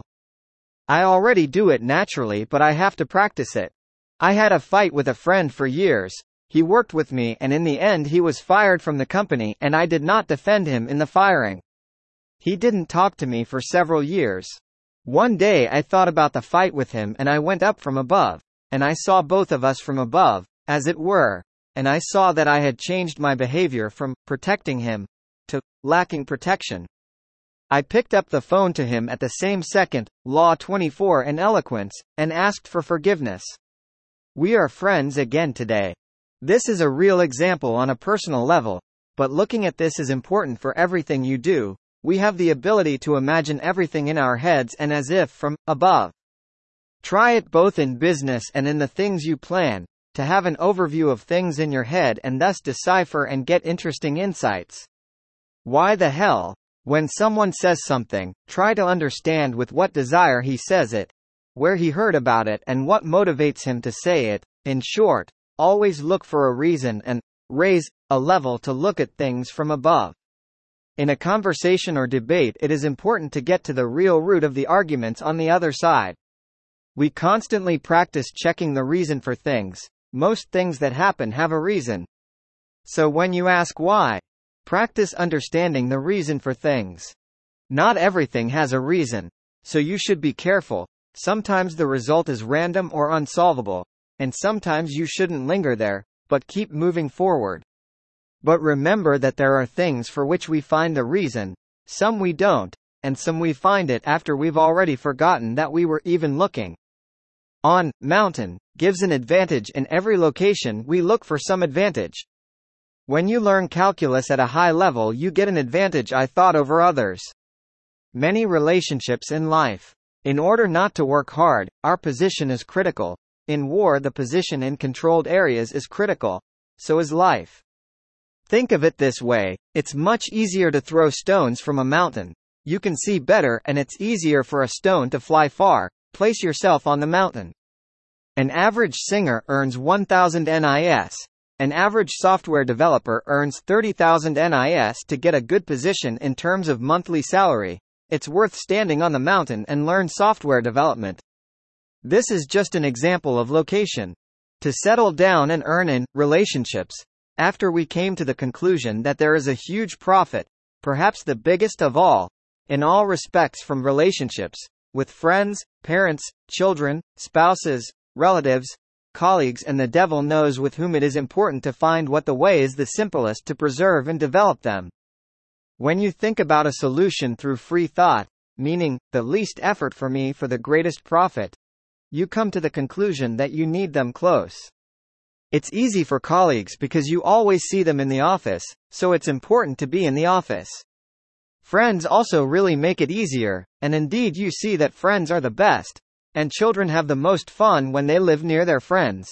S1: I already do it naturally, but I have to practice it. I had a fight with a friend for years. He worked with me and in the end he was fired from the company and I did not defend him in the firing. He didn't talk to me for several years. One day I thought about the fight with him and I went up from above, and I saw both of us from above, as it were, and I saw that I had changed my behavior from protecting him to lacking protection. I picked up the phone to him at the same second, Law 24 and eloquence, and asked for forgiveness. We are friends again today. This is a real example on a personal level, but looking at this is important for everything you do. We have the ability to imagine everything in our heads and as if from above. Try it both in business and in the things you plan, to have an overview of things in your head and thus decipher and get interesting insights. Why the hell? When someone says something, try to understand with what desire he says it, where he heard about it and what motivates him to say it. In short, always look for a reason and raise a level to look at things from above. In a conversation or debate, it is important to get to the real root of the arguments on the other side. We constantly practice checking the reason for things. Most things that happen have a reason. So when you ask why, practice understanding the reason for things. Not everything has a reason, so you should be careful. Sometimes the result is random or unsolvable, and sometimes you shouldn't linger there, but keep moving forward. But remember that there are things for which we find the reason, some we don't, and some we find it after we've already forgotten that we were even looking. On mountain gives an advantage in every location we look for some advantage. When you learn calculus at a high level, you get an advantage I thought over others. Many relationships in life. In order not to work hard, our position is critical. In war, the position in controlled areas is critical. So is life. Think of it this way, it's much easier to throw stones from a mountain. You can see better and it's easier for a stone to fly far. Place yourself on the mountain. An average singer earns 1,000 NIS. An average software developer earns 30,000 NIS to get a good position in terms of monthly salary. It's worth standing on the mountain and learn software development. This is just an example of location. To settle down and earn in relationships. After we came to the conclusion that there is a huge profit, perhaps the biggest of all, in all respects from relationships, with friends, parents, children, spouses, relatives, colleagues, and the devil knows with whom, it is important to find what the way is the simplest to preserve and develop them. When you think about a solution through free thought, meaning, the least effort for me for the greatest profit, you come to the conclusion that you need them close. It's easy for colleagues because you always see them in the office, so it's important to be in the office. Friends also really make it easier, and indeed you see that friends are the best, and children have the most fun when they live near their friends.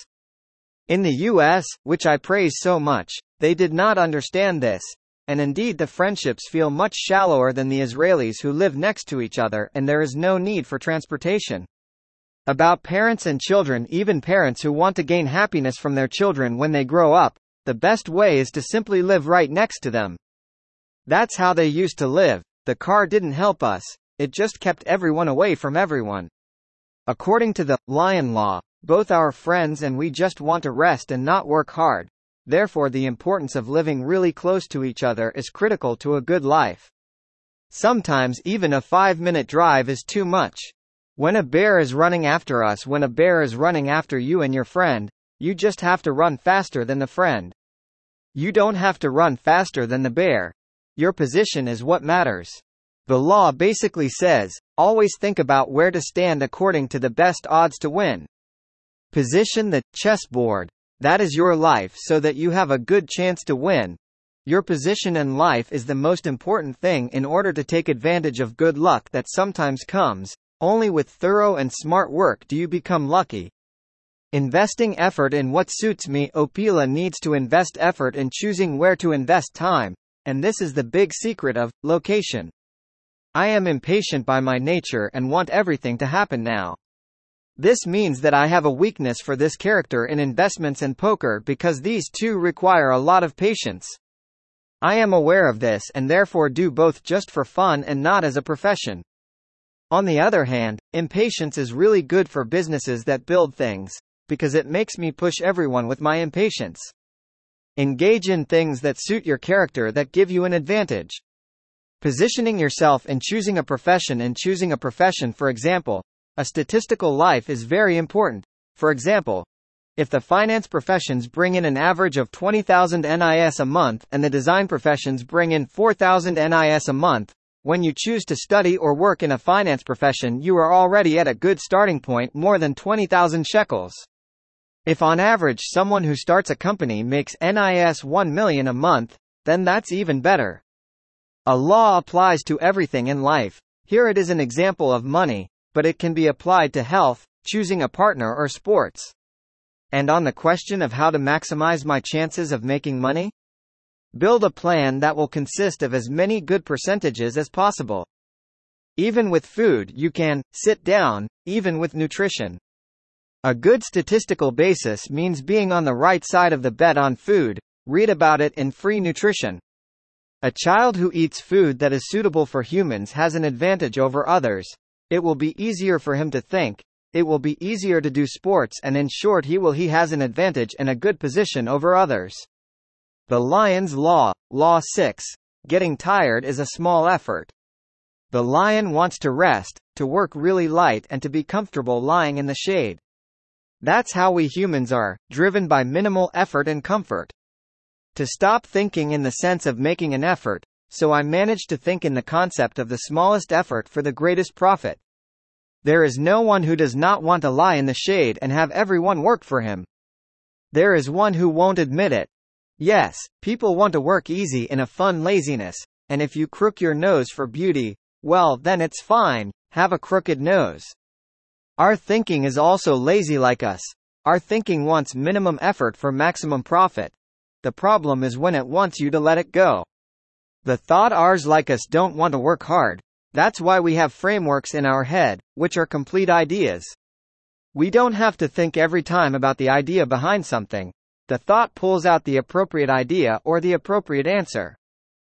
S1: In the US, which I praise so much, they did not understand this, and indeed the friendships feel much shallower than the Israelis who live next to each other and there is no need for transportation. About parents and children, even parents who want to gain happiness from their children when they grow up, the best way is to simply live right next to them. That's how they used to live. The car didn't help us. It just kept everyone away from everyone. According to the lion law, both our friends and we just want to rest and not work hard. Therefore, the importance of living really close to each other is critical to a good life. Sometimes even a 5-minute drive is too much. When a bear is running after us, when a bear is running after you and your friend, you just have to run faster than the friend. You don't have to run faster than the bear. Your position is what matters. The law basically says, always think about where to stand according to the best odds to win. Position the chessboard. That is your life so that you have a good chance to win. Your position in life is the most important thing in order to take advantage of good luck that sometimes comes. Only with thorough and smart work do you become lucky. Investing effort in what suits me. Opila needs to invest effort in choosing where to invest time, and this is the big secret of location. I am impatient by my nature and want everything to happen now. This means that I have a weakness for this character in investments and poker because these two require a lot of patience. I am aware of this and therefore do both just for fun and not as a profession. On the other hand, impatience is really good for businesses that build things, because it makes me push everyone with my impatience. Engage in things that suit your character that give you an advantage. Positioning yourself and choosing a profession. In choosing a profession, for example, a statistical life is very important. For example, if the finance professions bring in an average of 20,000 NIS a month and the design professions bring in 4,000 NIS a month, when you choose to study or work in a finance profession, you are already at a good starting point, more than 20,000 shekels. If on average someone who starts a company makes NIS 1 million a month, then that's even better. A law applies to everything in life. Here it is an example of money, but it can be applied to health, choosing a partner, or sports. And on the question of how to maximize my chances of making money? Build a plan that will consist of as many good percentages as possible. Even with food, you can sit down, even with nutrition. A good statistical basis means being on the right side of the bet on food. Read about it in Free Nutrition. A child who eats food that is suitable for humans has an advantage over others. It will be easier for him to think. It will be easier to do sports, and in short he has an advantage and a good position over others. The Lion's Law. Law 6. Getting tired is a small effort. The lion wants to rest, to work really light, and to be comfortable lying in the shade. That's how we humans are, driven by minimal effort and comfort. To stop thinking in the sense of making an effort, so I managed to think in the concept of the smallest effort for the greatest profit. There is no one who does not want to lie in the shade and have everyone work for him. There is one who won't admit it. Yes, people want to work easy in a fun laziness, and if you crook your nose for beauty, well, then it's fine, have a crooked nose. Our thinking is also lazy like us. Our thinking wants minimum effort for maximum profit. The problem is when it wants you to let it go. The thought ours like us don't want to work hard. That's why we have frameworks in our head, which are complete ideas. We don't have to think every time about the idea behind something. The thought pulls out the appropriate idea or the appropriate answer.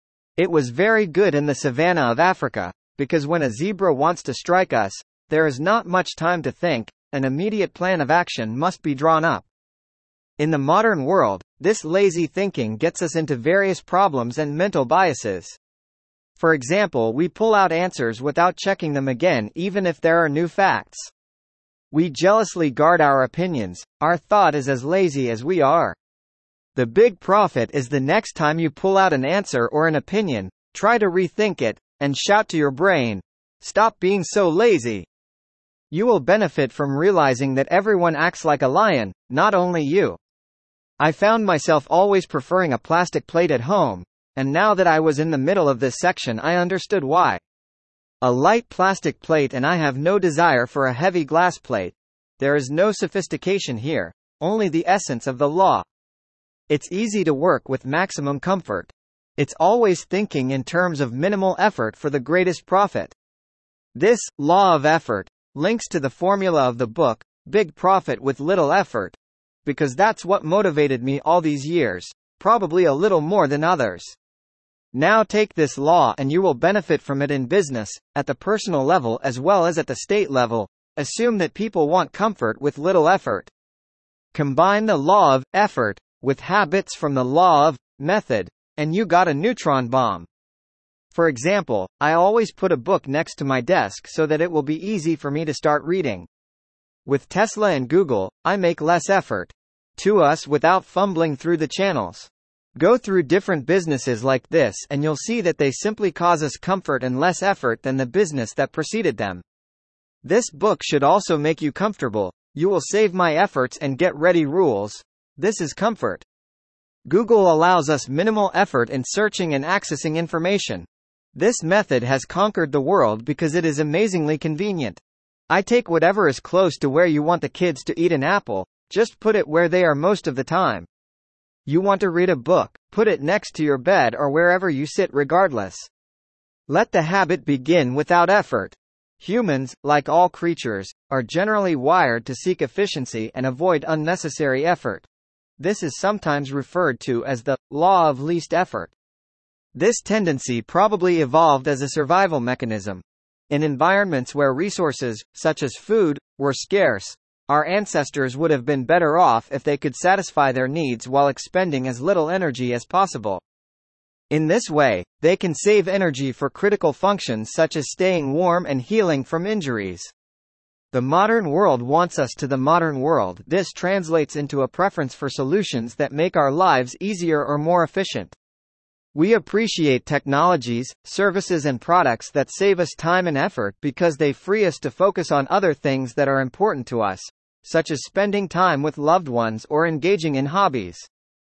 S1: It was very good in the savannah of Africa, because when a zebra wants to strike us, there is not much time to think, an immediate plan of action must be drawn up. In the modern world, this lazy thinking gets us into various problems and mental biases. For example, we pull out answers without checking them again even if there are new facts. We jealously guard our opinions. Our thought is as lazy as we are. The big profit is the next time you pull out an answer or an opinion, try to rethink it, and shout to your brain, "Stop being so lazy." You will benefit from realizing that everyone acts like a lion, not only you. I found myself always preferring a plastic plate at home, and now that I was in the middle of this section I understood why. A light plastic plate, and I have no desire for a heavy glass plate. There is no sophistication here, only the essence of the law. It's easy to work with maximum comfort. It's always thinking in terms of minimal effort for the greatest profit. This law of effort links to the formula of the book, Big Profit with Little Effort, because that's what motivated me all these years, probably a little more than others. Now take this law and you will benefit from it in business, at the personal level as well as at the state level. Assume that people want comfort with little effort. Combine the law of effort with habits from the law of method, and you got a neutron bomb. For example, I always put a book next to my desk so that it will be easy for me to start reading. With Tesla and Google, I make less effort to us without fumbling through the channels. Go through different businesses like this and you'll see that they simply cause us comfort and less effort than the business that preceded them. This book should also make you comfortable. You will save my efforts and get ready rules. This is comfort. Google allows us minimal effort in searching and accessing information. This method has conquered the world because it is amazingly convenient. I take whatever is close to where you want the kids to eat an apple, just put it where they are most of the time. You want to read a book, put it next to your bed or wherever you sit regardless. Let the habit begin without effort. Humans, like all creatures, are generally wired to seek efficiency and avoid unnecessary effort. This is sometimes referred to as the law of least effort. This tendency probably evolved as a survival mechanism. In environments where resources, such as food, were scarce, our ancestors would have been better off if they could satisfy their needs while expending as little energy as possible. In this way, they can save energy for critical functions such as staying warm and healing from injuries. The modern world wants us to the modern world. This translates into a preference for solutions that make our lives easier or more efficient. We appreciate technologies, services and products that save us time and effort because they free us to focus on other things that are important to us, such as spending time with loved ones or engaging in hobbies.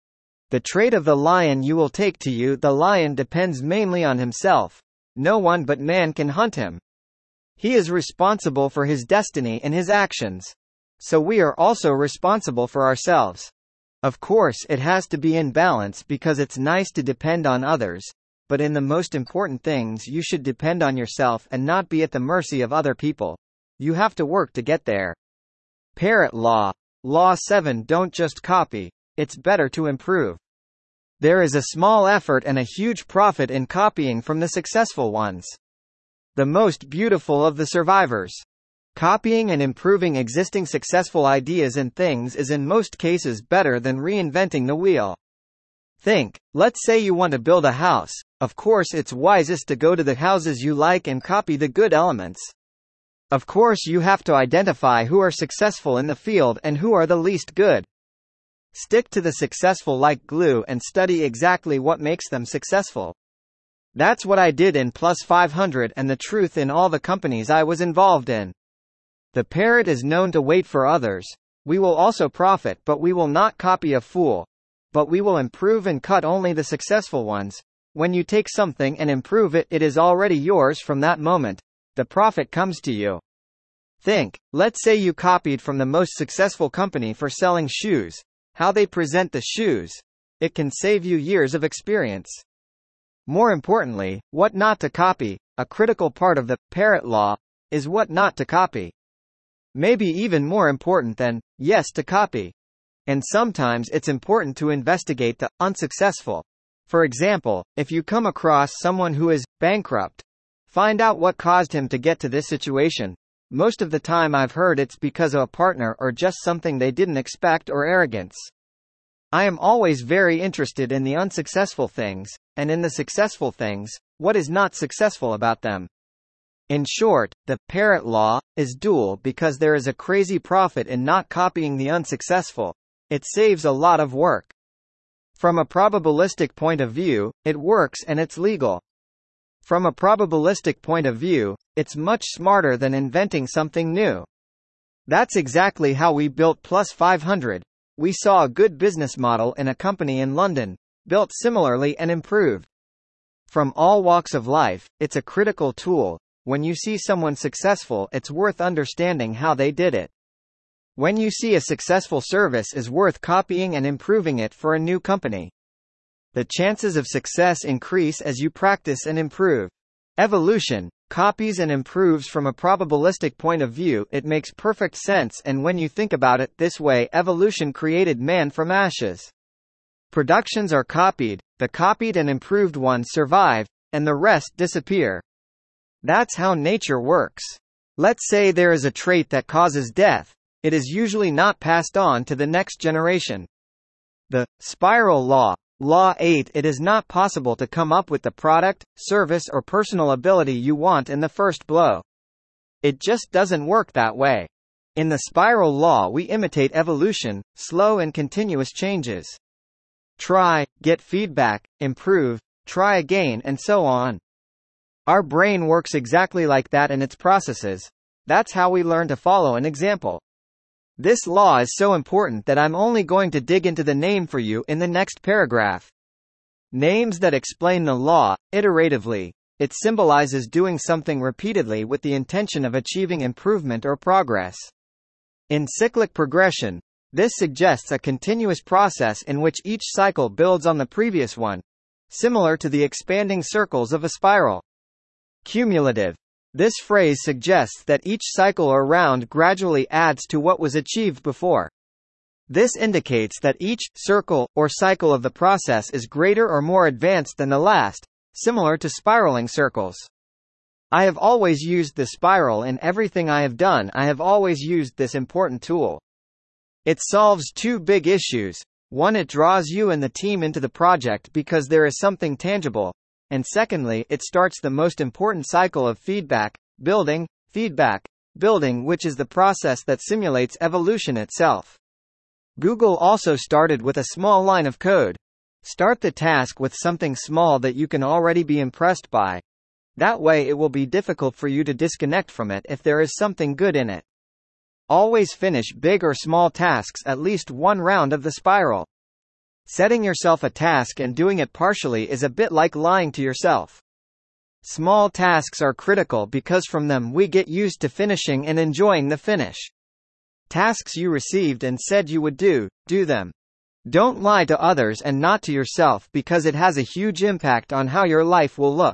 S1: The trait of the lion you will take to you. The lion depends mainly on himself. No one but man can hunt him. He is responsible for his destiny and his actions. So we are also responsible for ourselves. Of course, it has to be in balance because it's nice to depend on others, but in the most important things you should depend on yourself and not be at the mercy of other people. You have to work to get there. Parrot Law. Law 7. Don't just copy. It's better to improve. There is a small effort and a huge profit in copying from the successful ones. The most beautiful of the survivors. Copying and improving existing successful ideas and things is in most cases better than reinventing the wheel. Think, let's say you want to build a house. Of course it's wisest to go to the houses you like and copy the good elements. Of course you have to identify who are successful in the field and who are the least good. Stick to the successful like glue and study exactly what makes them successful. That's what I did in Plus 500 and the truth in all the companies I was involved in. The parrot is known to wait for others. We will also profit, but we will not copy a fool. But we will improve and cut only the successful ones. When you take something and improve it, it is already yours from that moment. The profit comes to you. Think, let's say you copied from the most successful company for selling shoes. How they present the shoes. It can save you years of experience. More importantly, what not to copy. A critical part of the parrot law is what not to copy. Maybe even more important than yes to copy. And sometimes it's important to investigate the unsuccessful. For example, if you come across someone who is bankrupt, find out what caused him to get to this situation. Most of the time I've heard it's because of a partner or just something they didn't expect or arrogance. I am always very interested in the unsuccessful things, and in the successful things, what is not successful about them. In short, the parrot law is dual because there is a crazy profit in not copying the unsuccessful. It saves a lot of work. From a probabilistic point of view, it works and it's legal. From a probabilistic point of view, it's much smarter than inventing something new. That's exactly how we built Plus 500. We saw a good business model in a company in London, built similarly and improved. From all walks of life, it's a critical tool. When you see someone successful, it's worth understanding how they did it. When you see a successful service is worth copying and improving it for a new company. The chances of success increase as you practice and improve. Evolution copies and improves from a probabilistic point of view. It makes perfect sense, and when you think about it this way, evolution created man from ashes. Productions are copied, the copied and improved ones survive, and the rest disappear. That's how nature works. Let's say there is a trait that causes death. It is usually not passed on to the next generation. The spiral law. Law 8. It is not possible to come up with the product, service or personal ability you want in the first blow. It just doesn't work that way. In the spiral law we imitate evolution, slow and continuous changes. Try, get feedback, improve, try again and so on. Our brain works exactly like that in its processes. That's how we learn to follow an example. This law is so important that I'm only going to dig into the name for you in the next paragraph. Names that explain the law, iteratively. It symbolizes doing something repeatedly with the intention of achieving improvement or progress. In cyclic progression, this suggests a continuous process in which each cycle builds on the previous one, similar to the expanding circles of a spiral. Cumulative. This phrase suggests that each cycle or round gradually adds to what was achieved before. This indicates that each circle or cycle of the process is greater or more advanced than the last, similar to spiraling circles. I have always used the spiral in everything I have done. I have always used this important tool. It solves two big issues. One, it draws you and the team into the project because there is something tangible. And secondly, it starts the most important cycle of feedback, building, which is the process that simulates evolution itself. Google also started with a small line of code. Start the task with something small that you can already be impressed by. That way it will be difficult for you to disconnect from it if there is something good in it. Always finish big or small tasks at least one round of the spiral. Setting yourself a task and doing it partially is a bit like lying to yourself. Small tasks are critical because from them we get used to finishing and enjoying the finish. Tasks you received and said you would do them. Don't lie to others and not to yourself because it has a huge impact on how your life will look.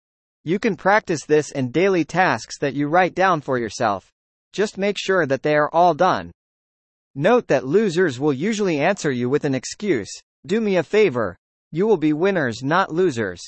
S1: You can practice this in daily tasks that you write down for yourself. Just make sure that they are all done. Note that losers will usually answer you with an excuse. Do me a favor. You will be winners, not losers.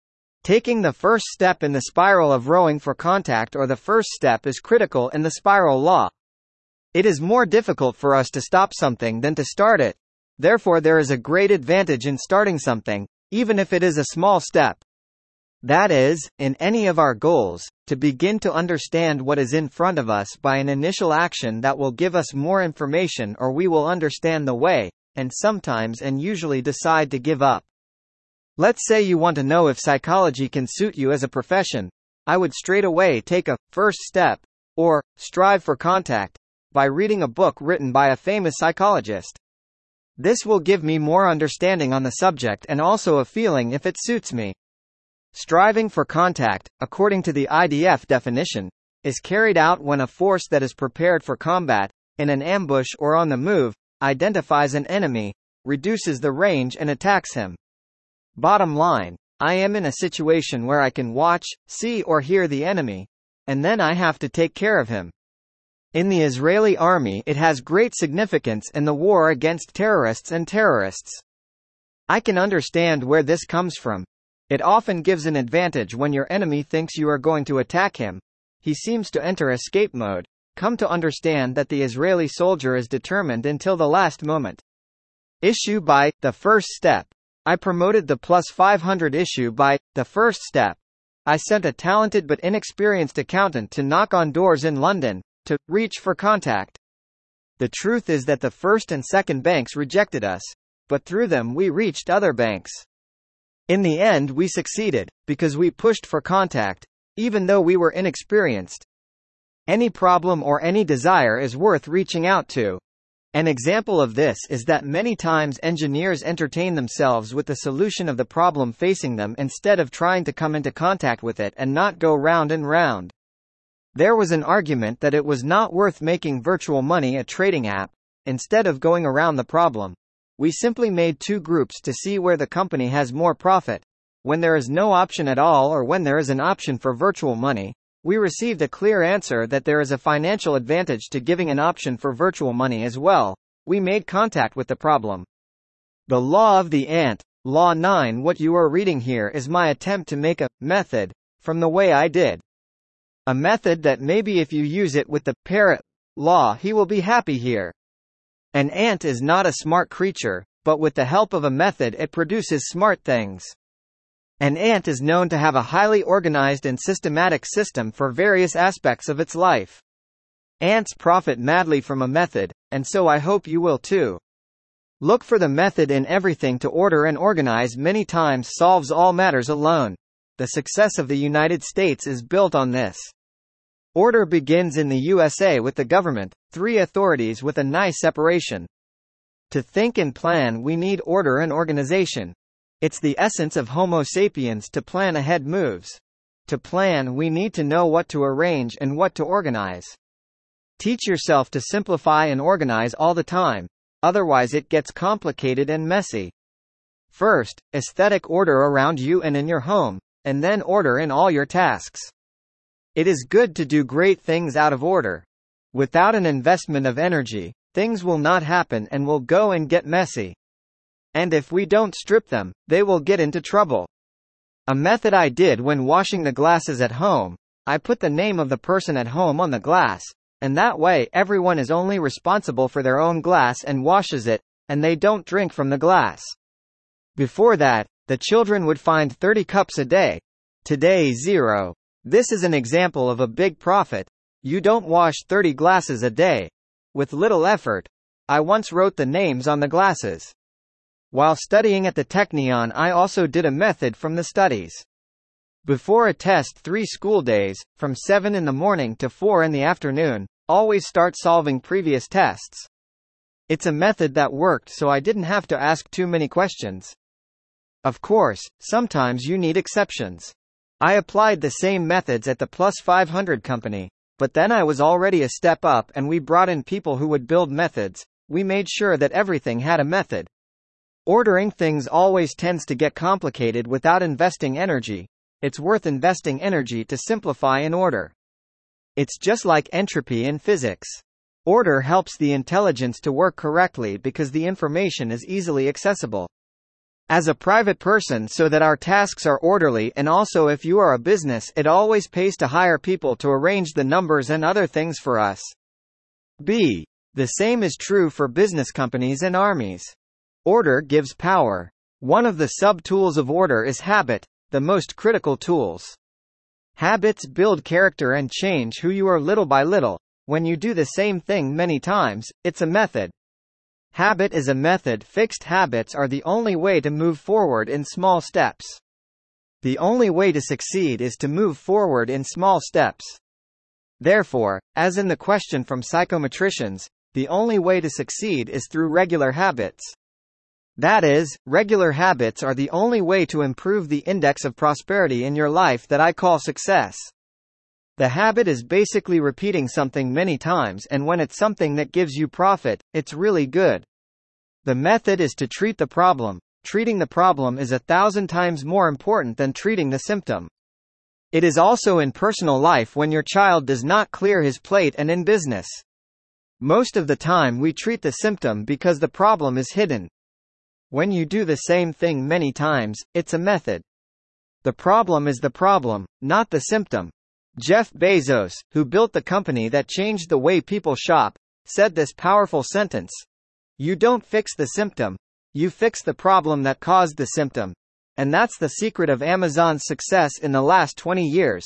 S1: Taking the first step in the spiral of rowing for contact or the first step is critical in the spiral law. It is more difficult for us to stop something than to start it. Therefore, there is a great advantage in starting something, even if it is a small step. That is, in any of our goals, to begin to understand what is in front of us by an initial action that will give us more information, or we will understand the way, and sometimes and usually decide to give up. Let's say you want to know if psychology can suit you as a profession. I would straight away take a first step, or strive for contact, by reading a book written by a famous psychologist. This will give me more understanding on the subject and also a feeling if it suits me. Striving for contact, according to the IDF definition, is carried out when a force that is prepared for combat, in an ambush or on the move, identifies an enemy, reduces the range and attacks him. Bottom line, I am in a situation where I can watch, see or hear the enemy, and then I have to take care of him. In the Israeli army it has great significance in the war against terrorists and terrorists. I can understand where this comes from. It often gives an advantage when your enemy thinks you are going to attack him. He seems to enter escape mode. Come to understand that the Israeli soldier is determined until the last moment. Issue by the first step. I promoted the plus 500 issue by the first step. I sent a talented but inexperienced accountant to knock on doors in London, to reach for contact. The truth is that the first and second banks rejected us, but through them we reached other banks. In the end we succeeded, because we pushed for contact, even though we were inexperienced. Any problem or any desire is worth reaching out to. An example of this is that many times engineers entertain themselves with the solution of the problem facing them instead of trying to come into contact with it and not go round and round. There was an argument that it was not worth making virtual money a trading app. Instead of going around the problem, we simply made two groups to see where the company has more profit. When there is no option at all or when there is an option for virtual money, we received a clear answer that there is a financial advantage to giving an option for virtual money as well. We made contact with the problem. The law of the ant, Law 9. What you are reading here is my attempt to make a method from the way I did. A method that maybe if you use it with the parrot law, he will be happy here. An ant is not a smart creature, but with the help of a method it produces smart things. An ant is known to have a highly organized and systematic system for various aspects of its life. Ants profit madly from a method, and so I hope you will too. Look for the method in everything. To order and organize many times solves all matters alone. The success of the United States is built on this. Order begins in the USA with the government, three authorities with a nice separation. To think and plan we need order and organization. It's the essence of Homo sapiens to plan ahead moves. To plan we need to know what to arrange and what to organize. Teach yourself to simplify and organize all the time, otherwise it gets complicated and messy. First, aesthetic order around you and in your home, and then order in all your tasks. It is good to do great things out of order. Without an investment of energy, things will not happen and will go and get messy. And if we don't strip them, they will get into trouble. A method I did when washing the glasses at home, I put the name of the person at home on the glass, and that way everyone is only responsible for their own glass and washes it, and they don't drink from the glass. Before that, the children would find 30 cups a day. Today 0. This is an example of a big profit. You don't wash 30 glasses a day. With little effort. I once wrote the names on the glasses. While studying at the Technion I also did a method from the studies. Before a test 3 school days, from 7 in the morning to 4 in the afternoon, always start solving previous tests. It's a method that worked so I didn't have to ask too many questions. Of course, sometimes you need exceptions. I applied the same methods at the Plus 500 company, but then I was already a step up and we brought in people who would build methods. We made sure that everything had a method. Ordering things always tends to get complicated without investing energy. It's worth investing energy to simplify and order. It's just like entropy in physics. Order helps the intelligence to work correctly because the information is easily accessible. As a private person so that our tasks are orderly, and also if you are a business it always pays to hire people to arrange the numbers and other things for us. B. The same is true for business companies and armies. Order gives power. One of the sub-tools of order is habit, the most critical tools. Habits build character and change who you are little by little. When you do the same thing many times, it's a method. Habit is a method. Fixed habits are the only way to move forward in small steps. The only way to succeed is to move forward in small steps. Therefore, as in the question from psychometricians, the only way to succeed is through regular habits. That is, regular habits are the only way to improve the index of prosperity in your life that I call success. The habit is basically repeating something many times, and when it's something that gives you profit, it's really good. The method is to treat the problem. Treating the problem is 1,000 times more important than treating the symptom. It is also in personal life when your child does not clear his plate, and in business. Most of the time we treat the symptom because the problem is hidden. When you do the same thing many times, it's a method. The problem is the problem, not the symptom. Jeff Bezos, who built the company that changed the way people shop, said this powerful sentence. You don't fix the symptom. You fix the problem that caused the symptom. And that's the secret of Amazon's success in the last 20 years.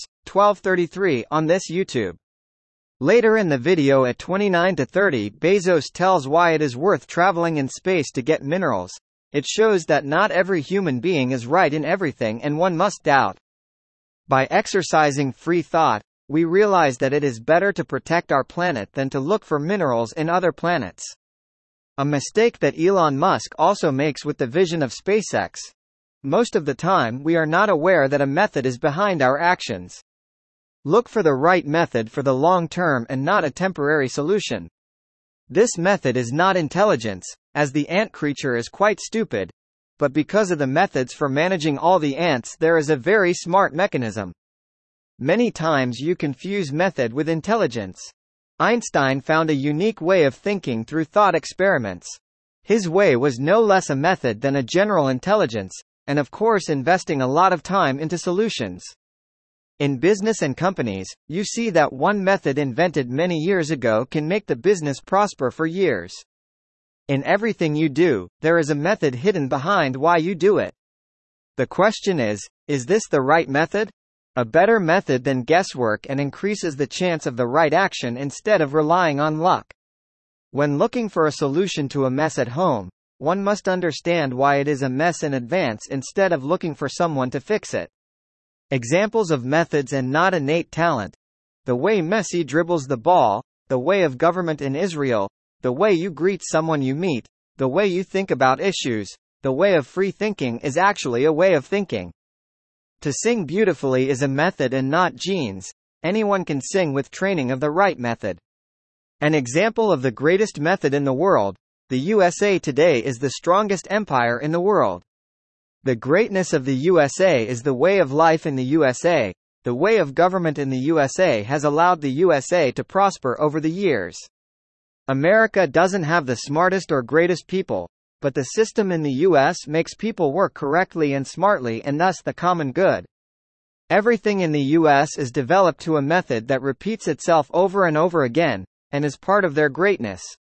S1: 1233 on this YouTube. Later in the video at 29 to 30, Bezos tells why it is worth traveling in space to get minerals. It shows that not every human being is right in everything and one must doubt. By exercising free thought, we realize that it is better to protect our planet than to look for minerals in other planets. A mistake that Elon Musk also makes with the vision of SpaceX. Most of the time we are not aware that a method is behind our actions. Look for the right method for the long term and not a temporary solution. This method is not intelligence, as the ant creature is quite stupid. But because of the methods for managing all the ants there is a very smart mechanism. Many times you confuse method with intelligence. Einstein found a unique way of thinking through thought experiments. His way was no less a method than a general intelligence, and of course investing a lot of time into solutions. In business and companies, you see that one method invented many years ago can make the business prosper for years. In everything you do, there is a method hidden behind why you do it. The question is this the right method? A better method than guesswork and increases the chance of the right action instead of relying on luck. When looking for a solution to a mess at home, one must understand why it is a mess in advance instead of looking for someone to fix it. Examples of methods and not innate talent. The way Messi dribbles the ball, the way of government in Israel, the way you greet someone you meet, the way you think about issues, the way of free thinking is actually a way of thinking. To sing beautifully is a method and not genes. Anyone can sing with training of the right method. An example of the greatest method in the world, the USA today is the strongest empire in the world. The greatness of the USA is the way of life in the USA. The way of government in the USA has allowed the USA to prosper over the years. America doesn't have the smartest or greatest people, but the system in the US makes people work correctly and smartly and thus the common good. Everything in the US is developed to a method that repeats itself over and over again, and is part of their greatness.